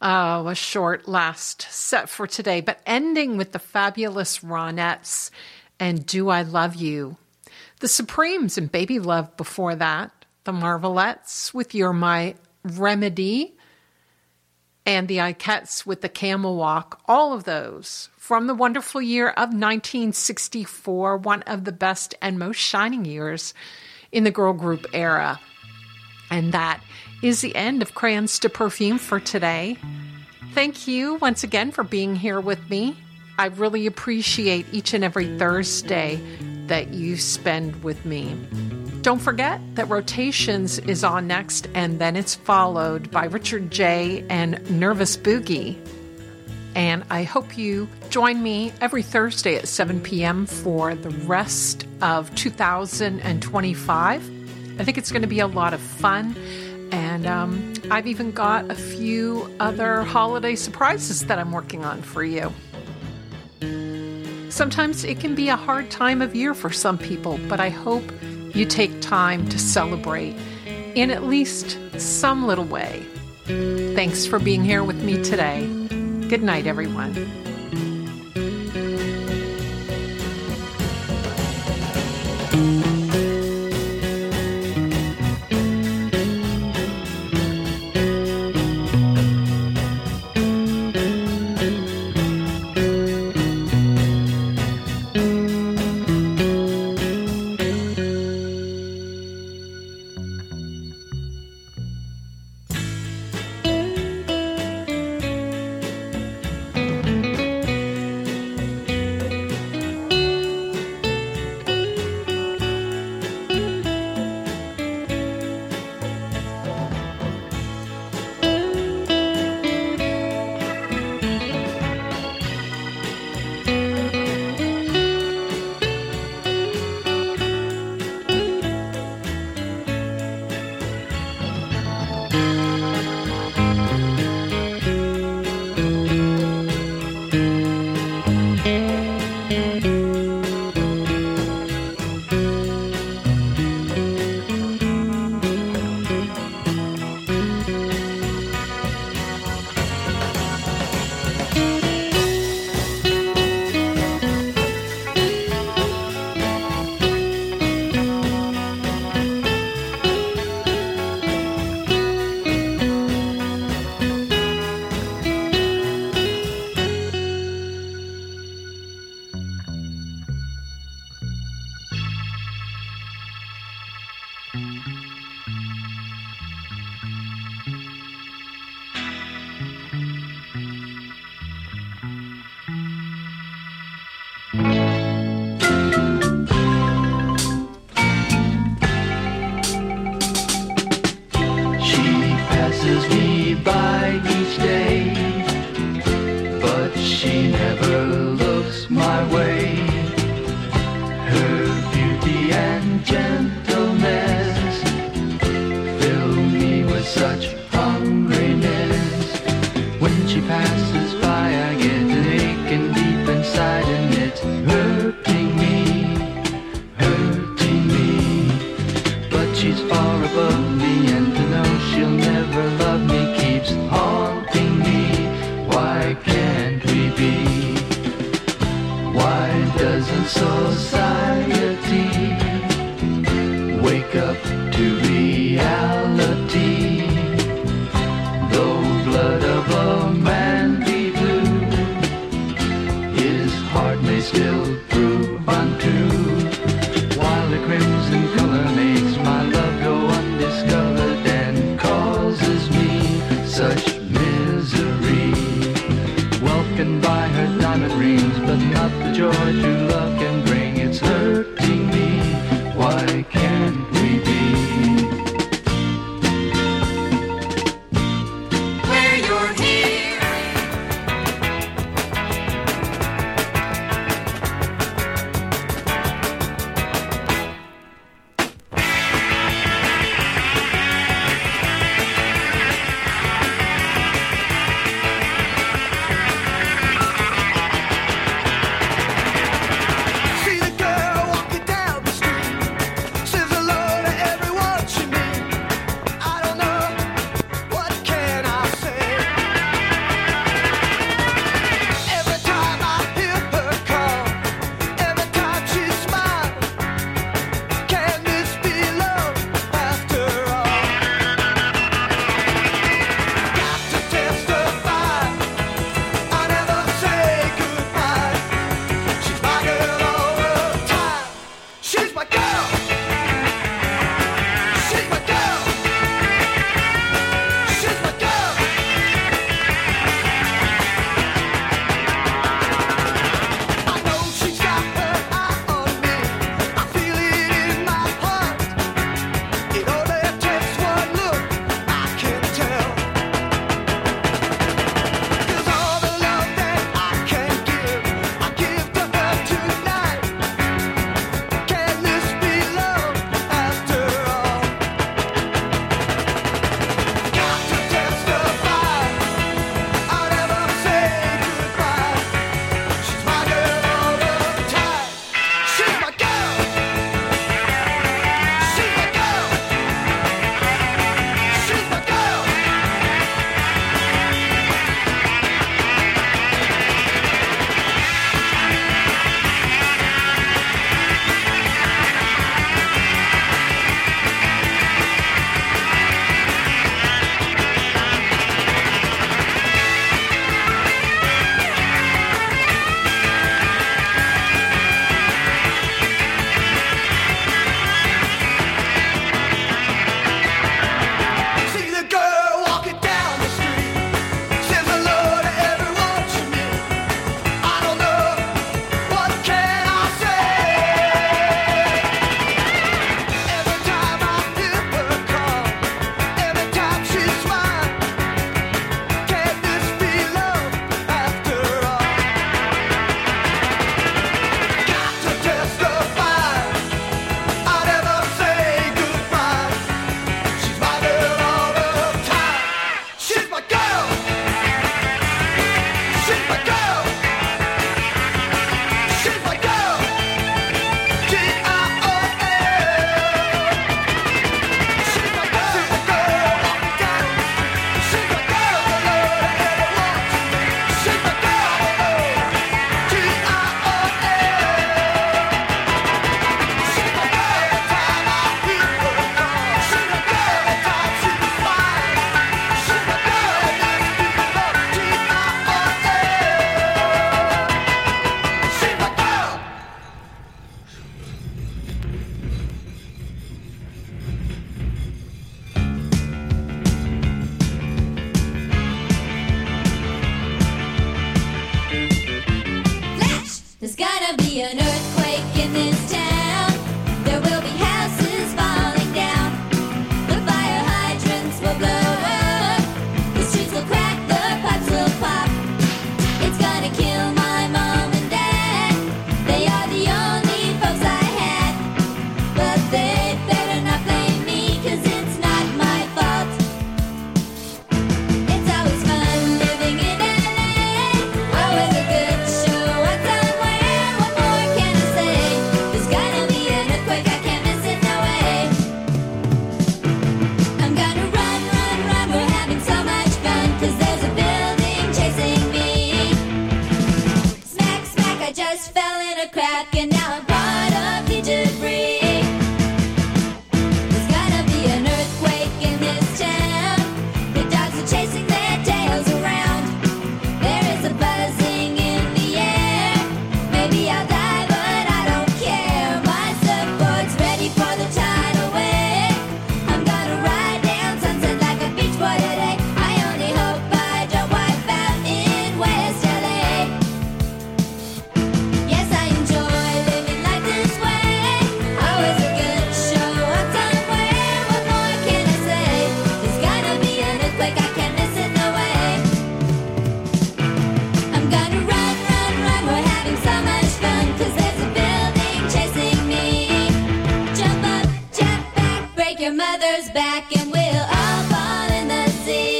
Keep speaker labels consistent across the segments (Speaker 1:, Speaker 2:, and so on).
Speaker 1: Oh, a short last set for today, but ending with the fabulous Ronettes and Do I Love You. The Supremes and Baby Love before that. The Marvelettes with You're My Remedy. And the Ikettes with the Camel Walk. All of those from the wonderful year of 1964, one of the best and most shining years in the girl group era. And that is the end of Crayons to Perfume for today. Thank you once again for being here with me. I really appreciate each and every Thursday that you spend with me. Don't forget that Rotations is on next, and then it's followed by Richard J. and Nervous Boogie. And I hope you join me every Thursday at 7 p.m. for the rest of 2025. I think it's going to be a lot of fun. And I've even got a few other holiday surprises that I'm working on for you. Sometimes it can be a hard time of year for some people, but I hope you take time to celebrate in at least some little way. Thanks for being here with me today. Good night, everyone.
Speaker 2: While the crimson color makes my love go undiscovered. be an earthquake in this town. There will be houses falling down. The fire hydrants will blow up. The streets will crack, the pipes will pop. It's gonna kill my mom and dad. They are the only folks I had. But they better not blame me, 'cause it's not my fault. It's always fun living in LA. Always a good show on somewhere. What more can I say? There's gonna be an earthquake, I can't miss it, no way. I'm gonna run, run, run. We're having so much fun, 'cause there's a building chasing me. Smack, smack, I just fell in a crack, and now I'm part of the debris. There's gonna be an earthquake in this town. The dogs are chasing their tails around. There is a buzzing in the air. Maybe I'll die, but I don't care. My surfboard's ready for the tidal wave. I'm gonna ride down Sunset like a beach boy today. I only hope I don't wipe out in West LA. Yes, I enjoy living life this way. Always a good show on somewhere. What more can I say? There's gonna be an earthquake, I can't miss it, no way. I'm gonna run, run, run. We're having so much fun, 'cause there's a building chasing me. Jump up, jump back, break your mother's back, and we'll all fall in the sea.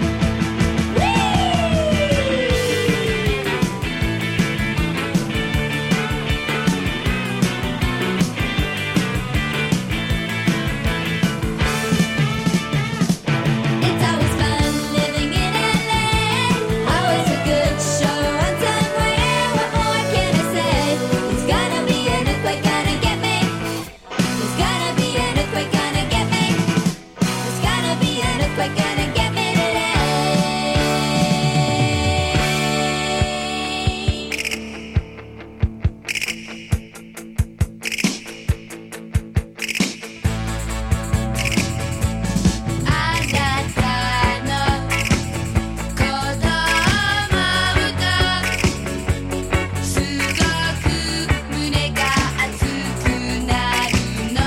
Speaker 2: It's always fun living in LA. Always a good show on somewhere. What more can I say? There's gonna be an earthquake, gonna get me. There's gonna be an earthquake, gonna get me. There's gonna be an earthquake, gonna get me today.あなたの子供歌すごく胸が熱くなるの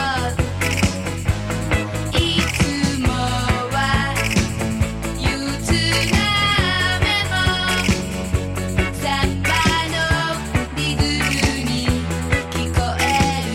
Speaker 2: いつもは憂鬱な目もサンバのリズムに聞こえる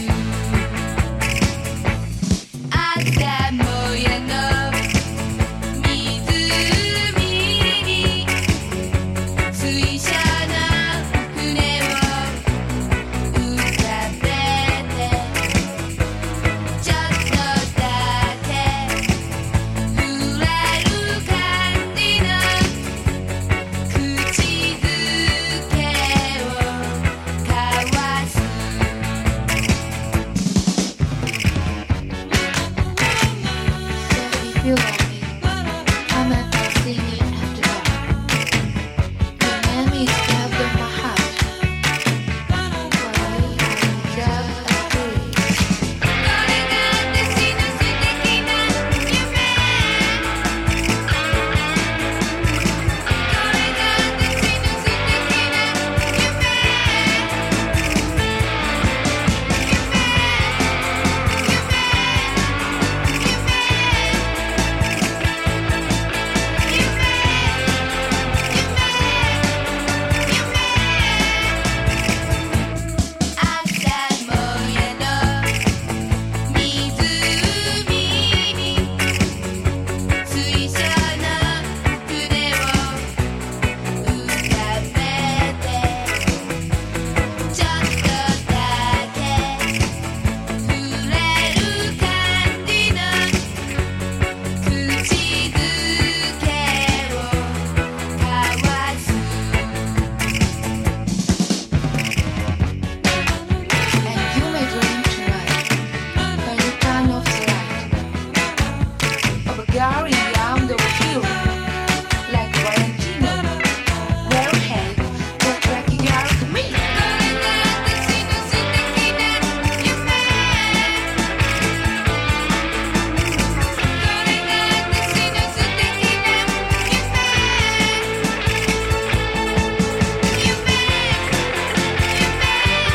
Speaker 2: 朝もやの湖に水車の船を浮かべてちょっとだけ触れる感じの口づけを交わす
Speaker 3: If you love me, I'm a Palestinian after all. Your name is carved on my heart. For me, I deserve a free.
Speaker 2: これが私の素敵な夢これが私の素敵な朝もやの湖に水車の船を浮かべてちょっとだけ触れる感じの口づけを交わす
Speaker 3: And you may dream tonight, when you turn off the light, of a gallery round of you, like Valentino, Warhead, just like you are to me.
Speaker 2: これが私の素敵な夢これが私の素敵な夢夢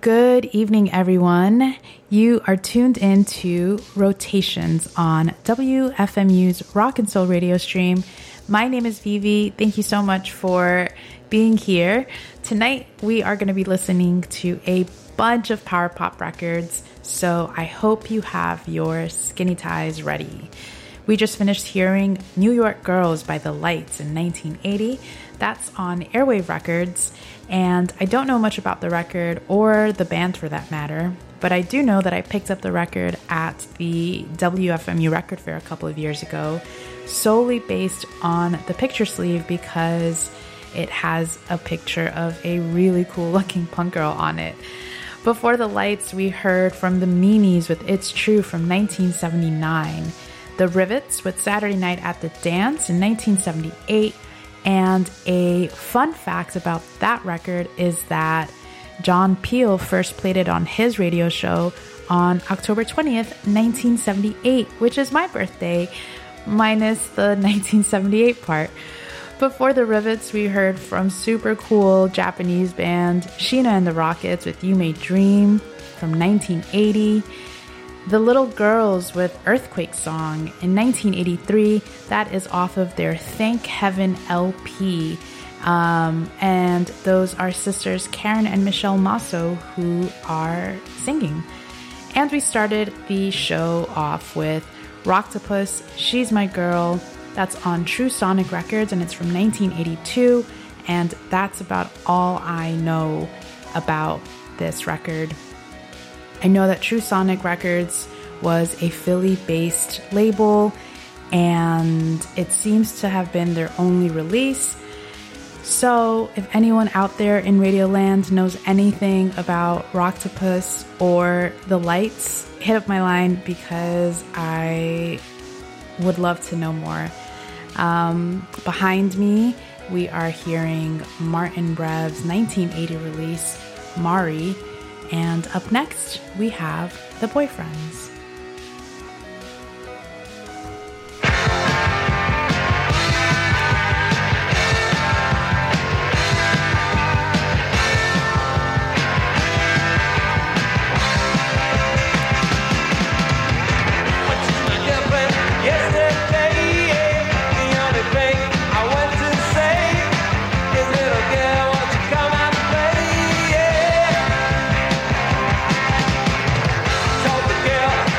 Speaker 4: Good evening, everyone. You are tuned into Rotations on WFMU's Rock and Soul radio stream. My name is Vivi. Thank you so much for being here. Tonight, we are going to be listening to a bunch of power pop records, so I hope you have your skinny ties ready. We just finished hearing New York Girls by The Lights in 1980. That's on Airwave Records, and I don't know much about the record or the band for that matter, but I do know that I picked up the record at the WFMU Record Fair a couple of years ago, solely based on the picture sleeve because it has a picture of a really cool looking punk girl on it. Before The Lights, we heard from the Meanies with It's True from 1979, The Rivets with Saturday Night at the Dance in 1978, and a fun fact about that record is that John Peel first played it on his radio show on October 20th, 1978, which is my birthday, minus the 1978 part. Before The Rivets, we heard from super cool Japanese band Sheena and the Rockets with You May Dream from 1980. The Little Girls with Earthquake Song in 1983. That is off of their Thank Heaven LP. And those are sisters Karen and Michelle Masso who are singing. And we started the show off with Rocktopus, She's My Girl. That's on True Sonic Records, and it's from 1982. And that's about all I know about this record. I know that True Sonic Records was a Philly-based label, and it seems to have been their only release. So if anyone out there in Radioland knows anything about Rocktopus or The Lights, hit up my line because I would love to know more. Behind me, we are hearing Martin Brev's 1980 release, Mari. And up next, we have The Boyfriends.
Speaker 5: Girl,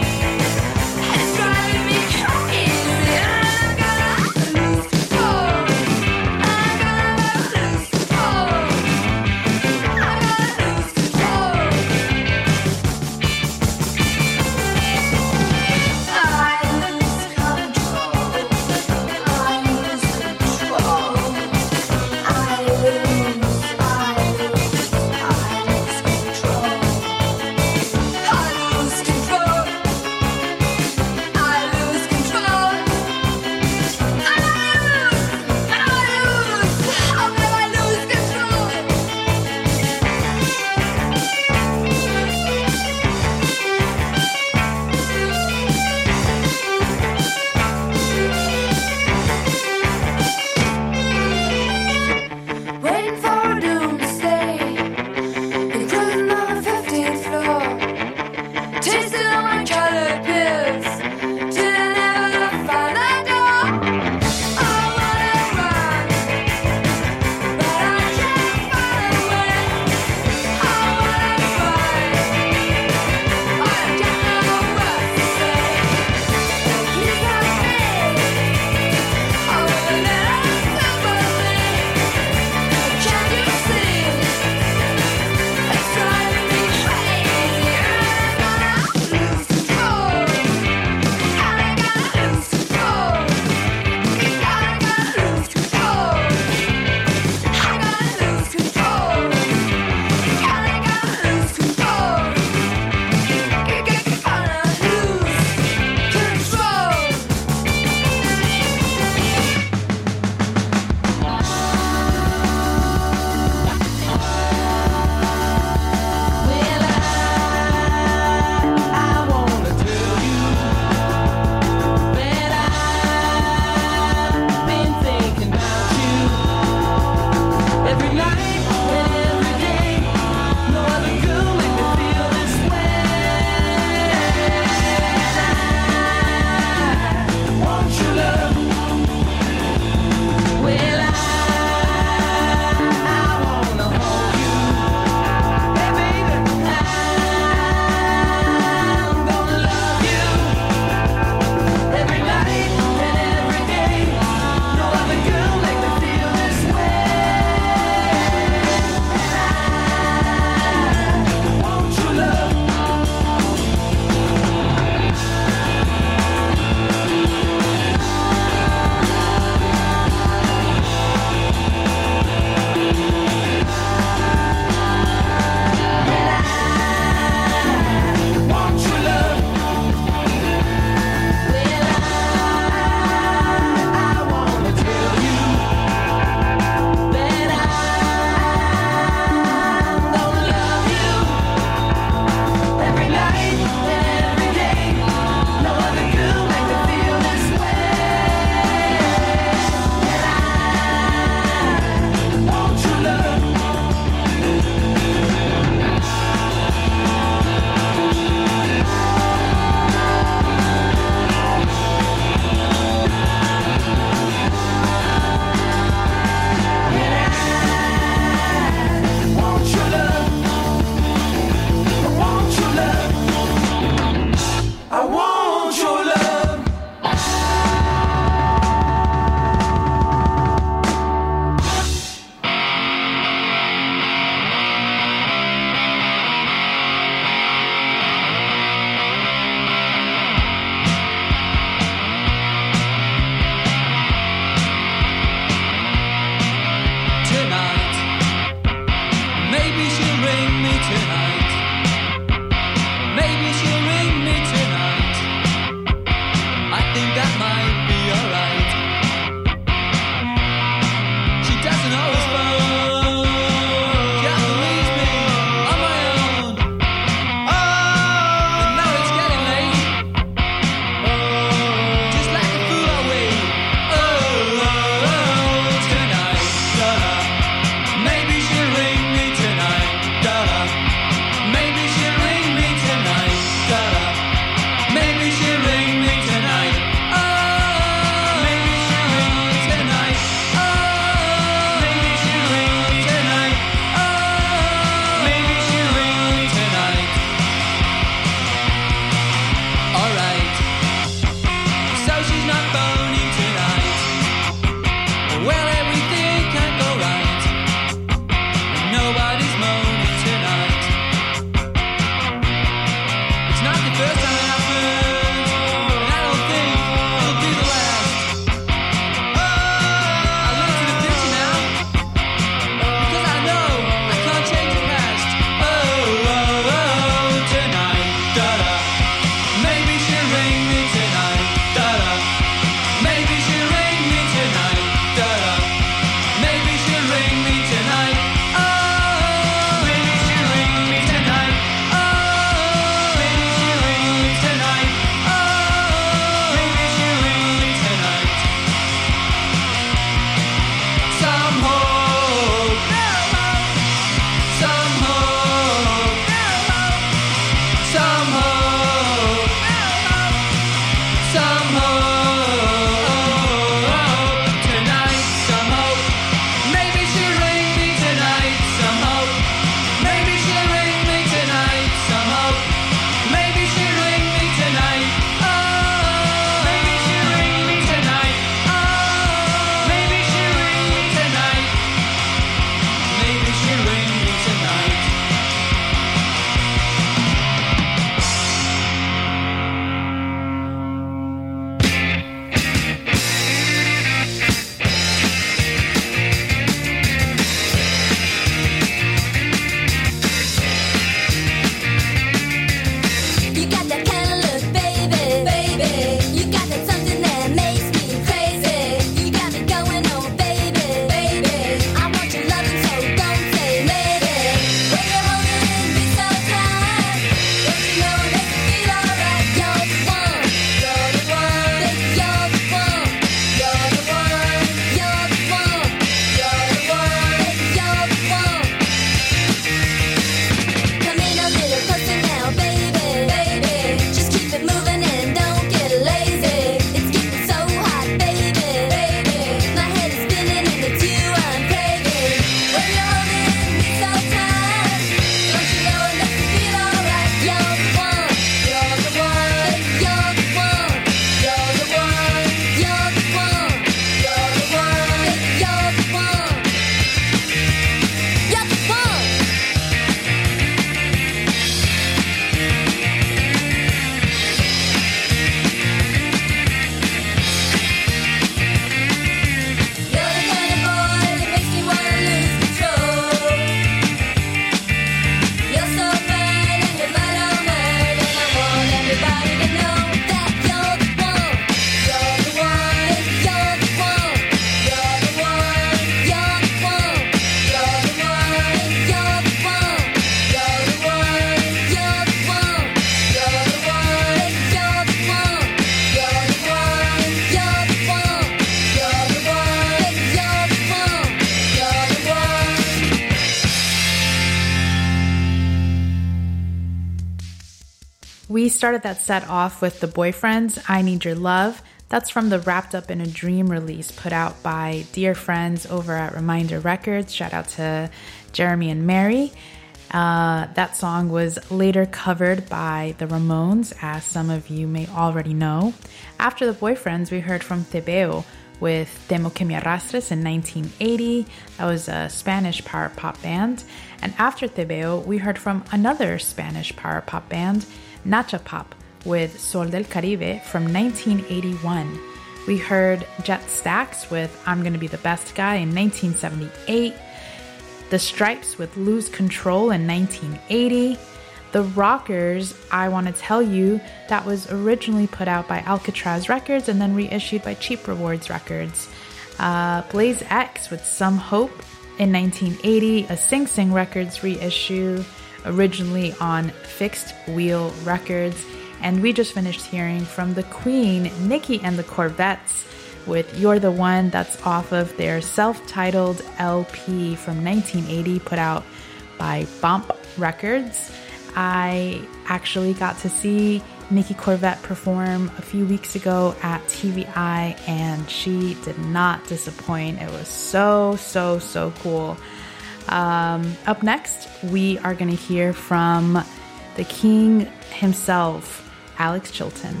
Speaker 4: We started that set off with The Boyfriends, I Need Your Love. That's from the Wrapped Up in a Dream release put out by dear friends over at Reminder Records. Shout out to Jeremy and Mary. That song was later covered by the Ramones, as some of you may already know. After The Boyfriends, we heard from Tebeo with Temo que me arrastres in 1980. That was a Spanish power pop band. And after Tebeo, we heard from another Spanish power pop band, Nacha Pop, with Sol del Caribe from 1981. We heard Jet Stax with I'm Gonna Be the Best Guy in 1978. The Stripes with Lose Control in 1980. The Rockers, I Want to Tell You, that was originally put out by Alcatraz Records and then reissued by Cheap Rewards Records. Blaze X with Some Hope in 1980, a Sing Sing Records reissue, originally on Fixed Wheel Records. And we just finished hearing from the Queen, Nikki and the Corvettes, with You're the One. That's off of their self-titled LP from 1980, put out by Bump Records. I actually got to see Nikki Corvette perform a few weeks ago at TVI, and she did not disappoint. It was so cool. Up next, we are going to hear from the king himself, Alex Chilton.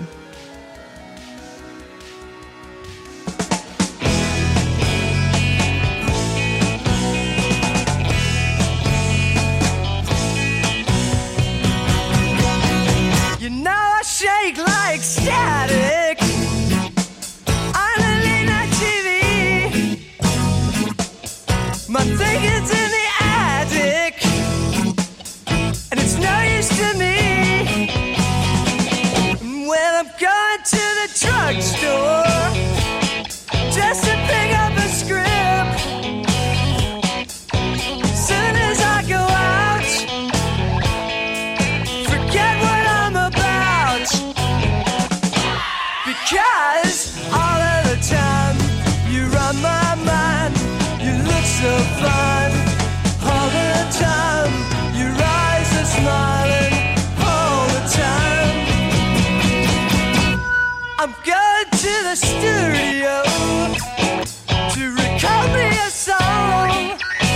Speaker 5: You know I shake like static on a late night TV. My thinking's in the attic, and it's no use to me. When I'm going to the drugstore just to pick up a script, soon as I go out, forget what I'm about. Because all of the time you're on my mind, you look so fun. All the time your eyes are smiling, all the time. I'm going to the studio to record me a song.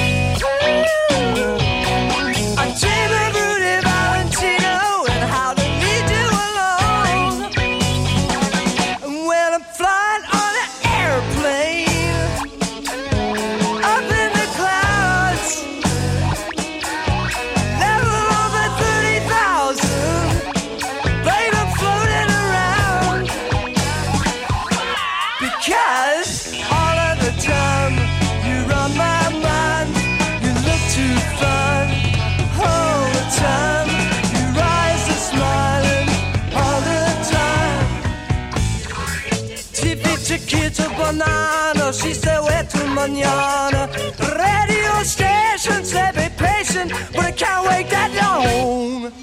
Speaker 5: I dream of Rudy Valentino and how to lead you along. And when I'm flying on an airplane up in the clouds, level over 30,000, babe, I'm floating around. Because all of the time you're on my mind, you look too fun. All the time your eyes are smiling, all the time. TV chiquito banana, she said wait till mañana. Radio station said be patient, but I can't wait that long.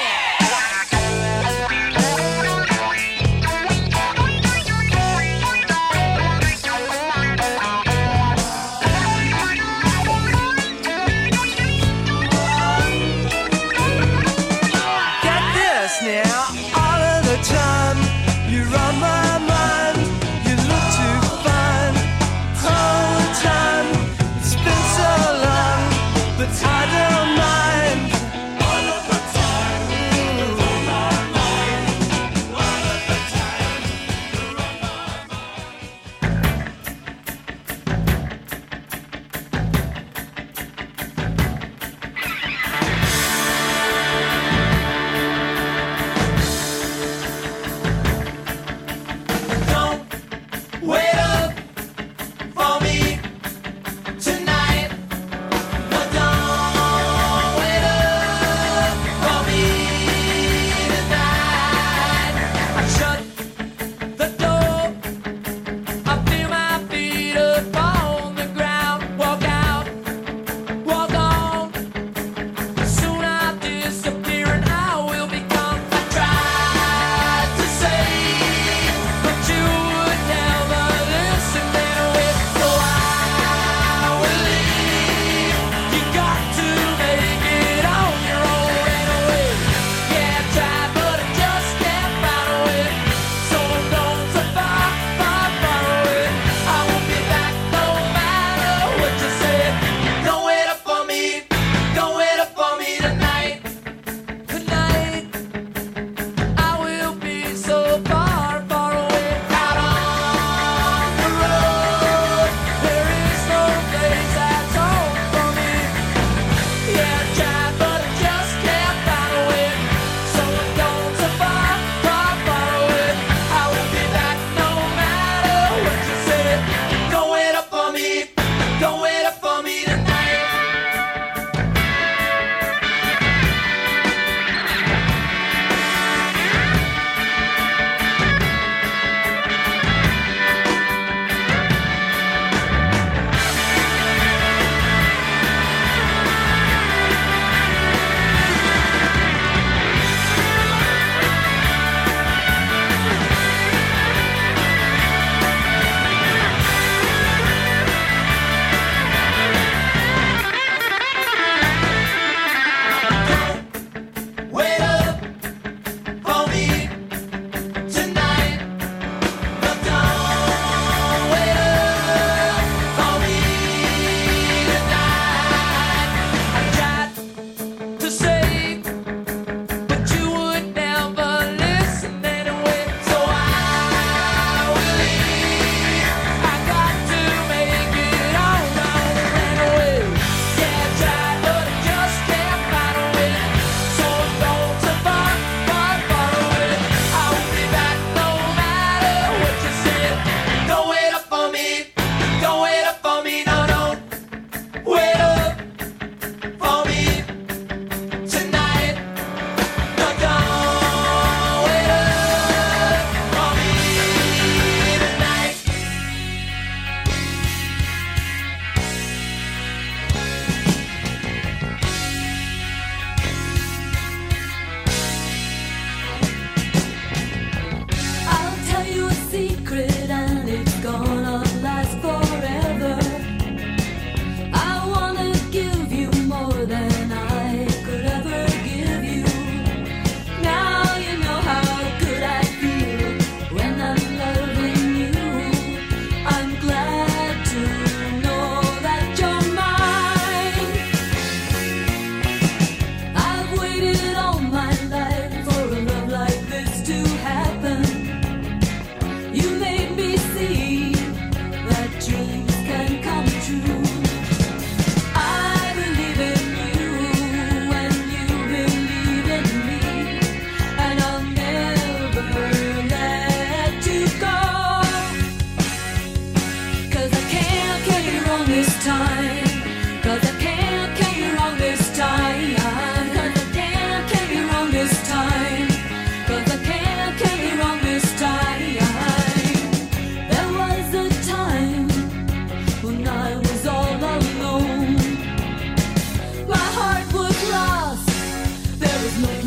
Speaker 5: Get this now, all of the time you're on my mind, you look too fine. All the time, it's been so long,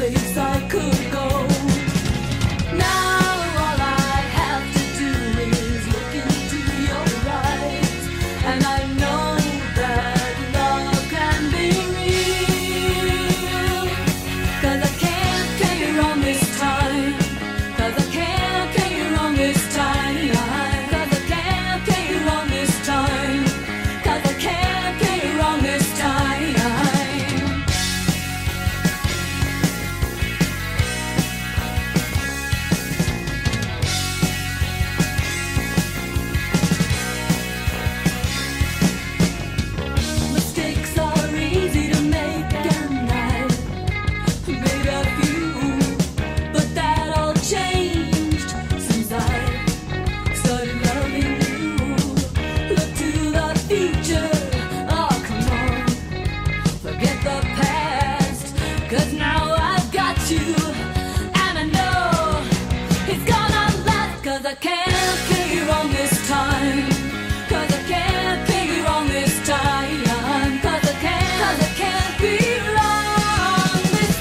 Speaker 6: place I could go. Now all I have to do is look into your eyes, and I know that love can be real. 'Cause I can't get you wrong this time. 'Cause I can't get you wrong this time. 'Cause I can't get you wrong this time. 'Cause I can't get you wrong this time. Mistakes are easy to make, and I've made a few, but that all changed since I started loving you. Look to the future, oh come on, forget the past, 'cause now I've got you, and I know it's gonna last. 'Cause I can't get you wrong this time. 'Cause I can't get you wrong this time. 'Cause I can't be wrong this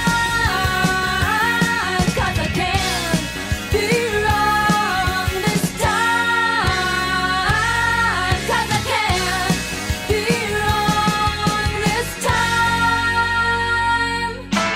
Speaker 6: time. 'Cause I can't be wrong this time. 'Cause I can't be wrong this time.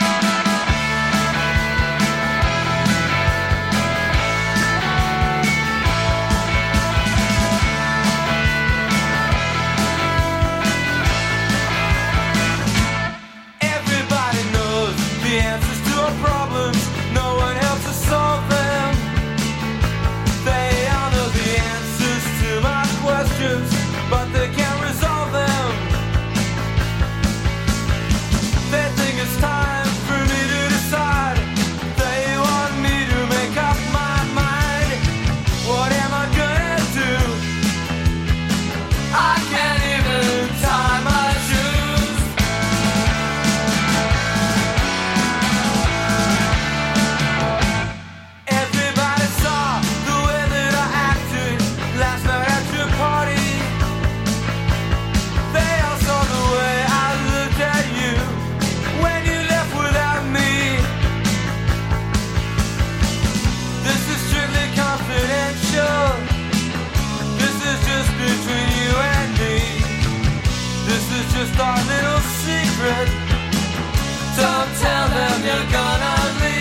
Speaker 5: Everybody knows the answers to our problems. No one helps us solve them. They all know the answers to my questions, but they can't resolve them. They think it's time for me to decide. They want me to make up my mind. What am I gonna do? I can't even tie my shoes. Everybody saw the way that I acted last night at your party. They all saw the way I looked at you when you left without me. This is strictly confidential. This is just between you and me. This is just our little secret. Don't tell them you're gonna leave.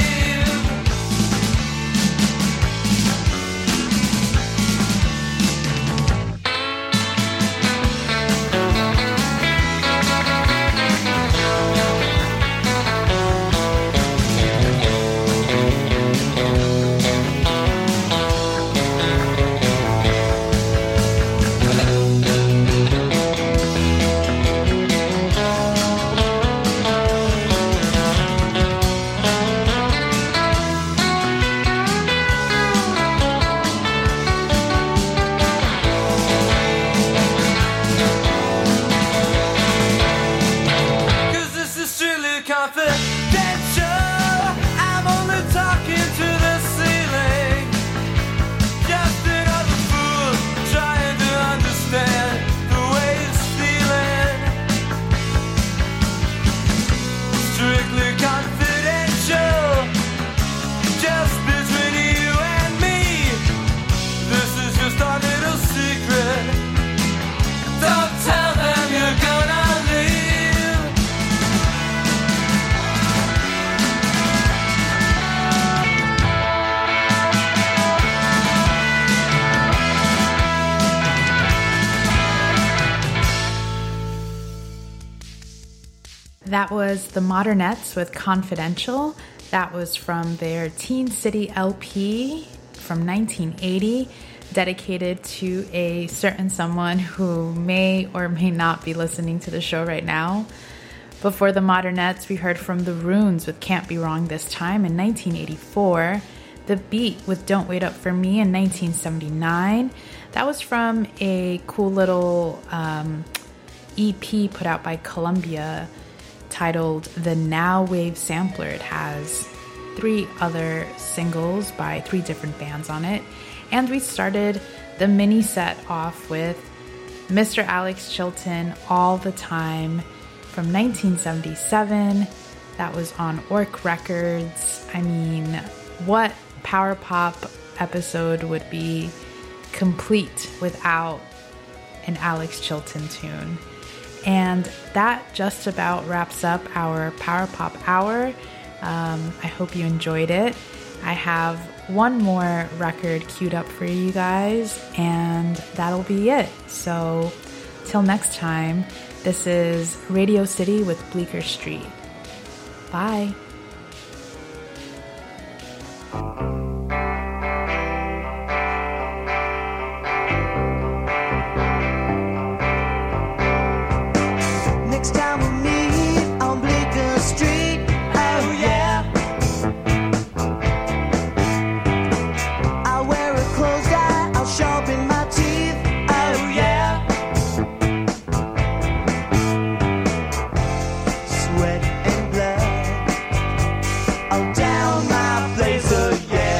Speaker 4: That was the Modernettes with Confidential. That was from their Teen City LP from 1980, dedicated to a certain someone who may or may not be listening to the show right now. Before the Modernettes, we heard from the Runes with Can't Be Wrong This Time in 1984. The Beat with Don't Wait Up For Me in 1979. That was from a cool little EP put out by Columbia titled The Now Wave Sampler. It has 3 other singles by 3 different bands on it. And we started the mini set off with Mr. Alex Chilton, All the Time from 1977. That was on Orc Records. I mean, what power pop episode would be complete without an Alex Chilton tune? And that just about wraps up our Power Pop Hour. I hope you enjoyed it. I have one more record queued up for you guys, and that'll be it. So, till next time, this is Radio City with Bleecker Street. Bye.
Speaker 5: Next time we meet on Bleecker Street, oh yeah. I'll wear a closed eye, I'll sharpen my teeth, oh yeah. Sweat and blood all down my blazer, yeah.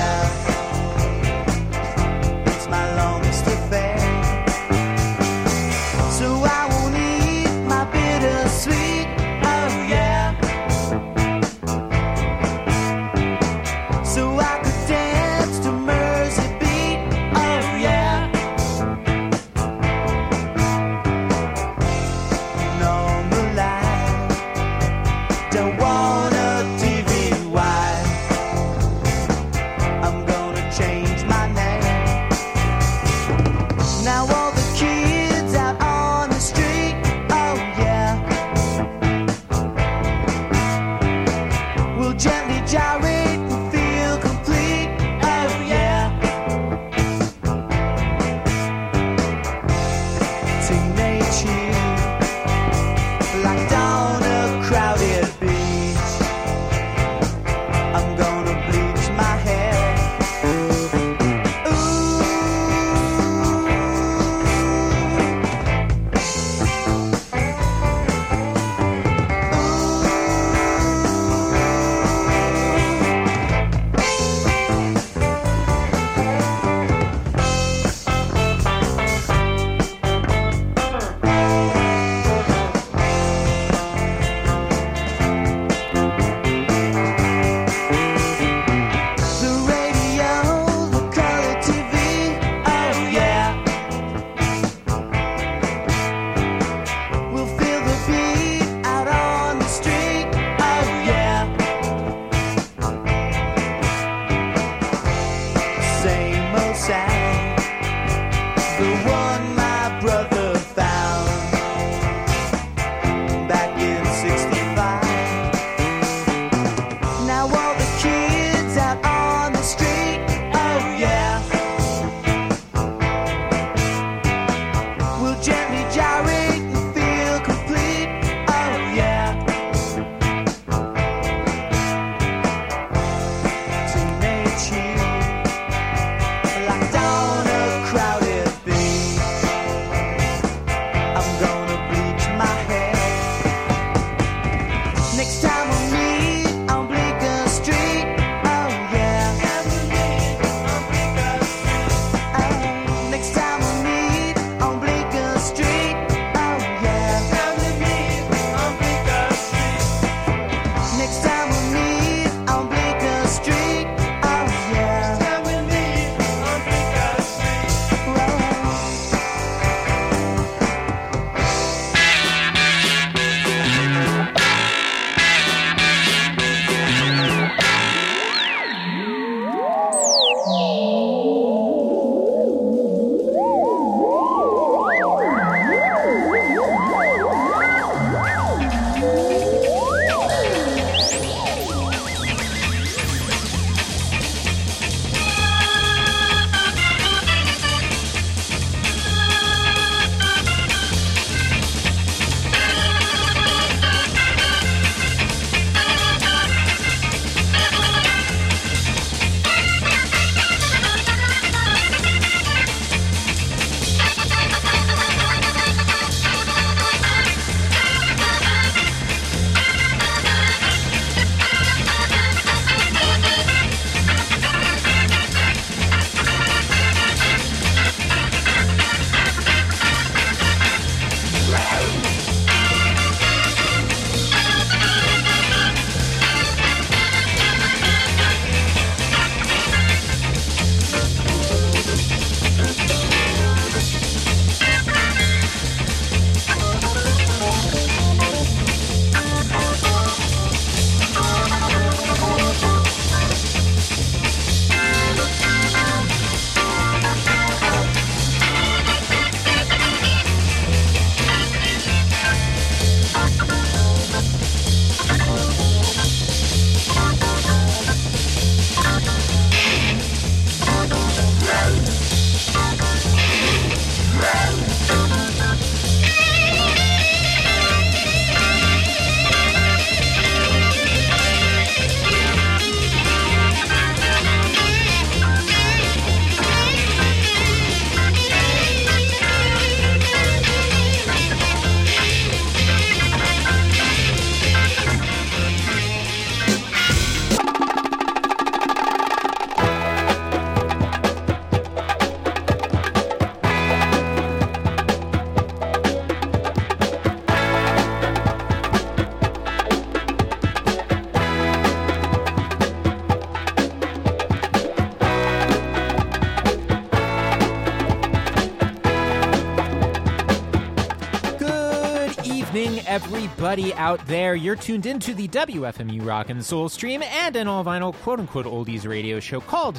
Speaker 7: everybody out there. You're tuned into the WFMU Rock and Soul stream and an all-vinyl quote-unquote oldies radio show called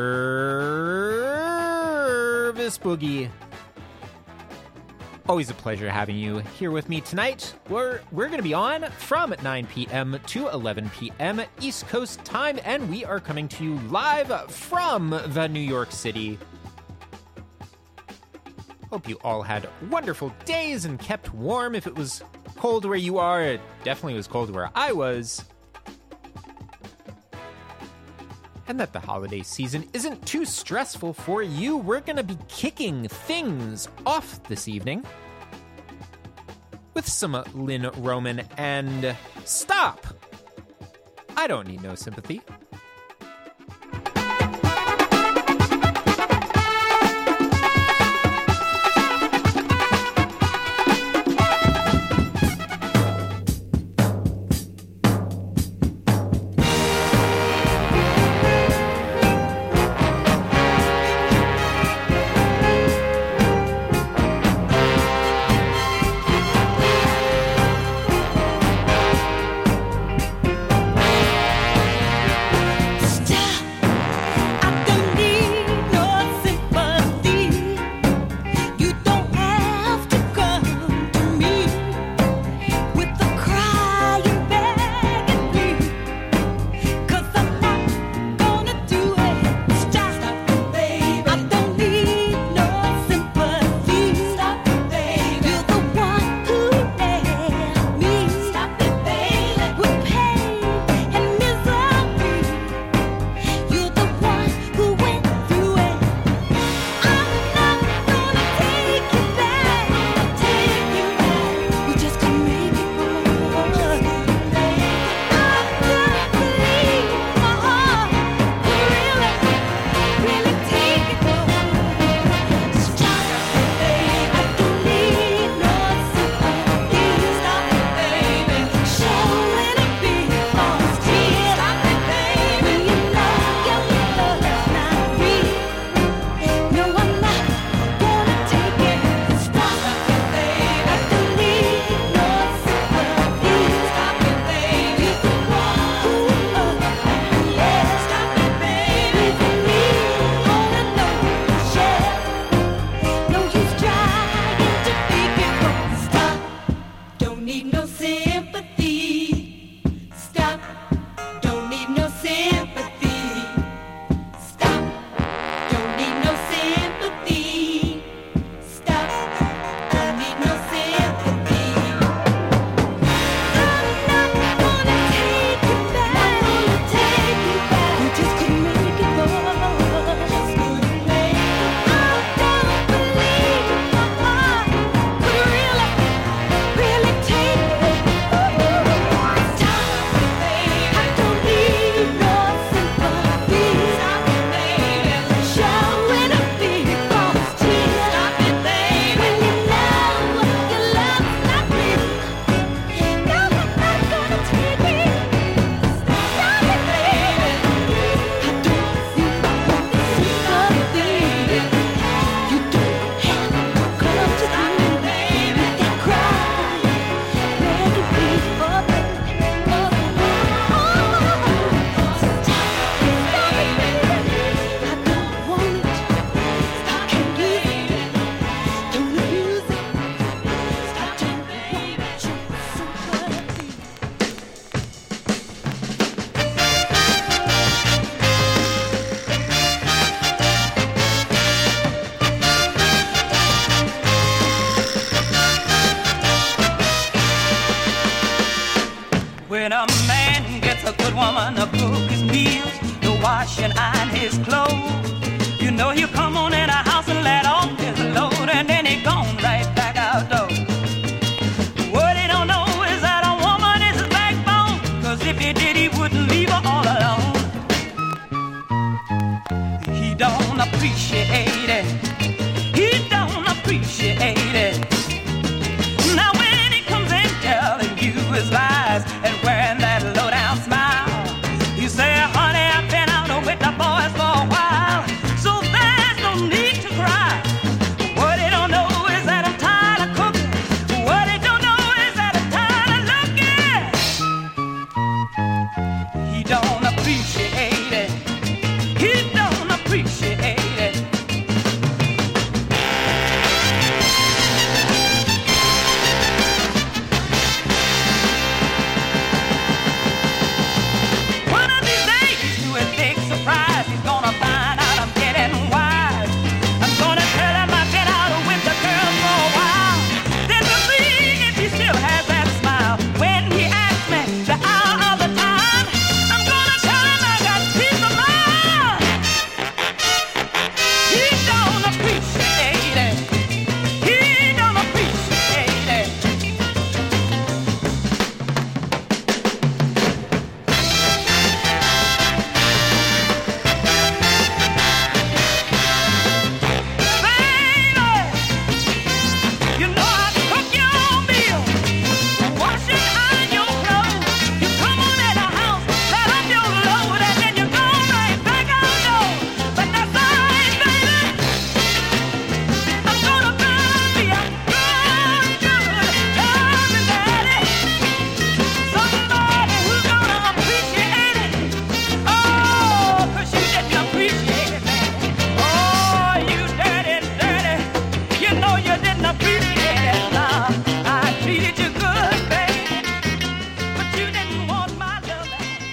Speaker 7: Nervous Boogie. Always a pleasure having you here with me tonight. We're going to be on from 9 p.m. to 11 p.m. East Coast time, and we are coming to you live from the New York City. Hope you all had wonderful days and kept warm. If it was cold where you are, it definitely was cold where I was. And that the holiday season isn't too stressful for you. We're going to be kicking things off this evening with some Lynn Roman and Stop! I Don't Need No Sympathy.
Speaker 8: When a man gets a good woman to cook his meals, to wash and iron his clothes, you know he'll come on in a house and let off his load, and then he gone right back out door. What he don't know is that a woman is his backbone, 'cause if he did, he wouldn't leave her all alone. He don't appreciate it. He don't appreciate it. Now when he comes in telling you his life,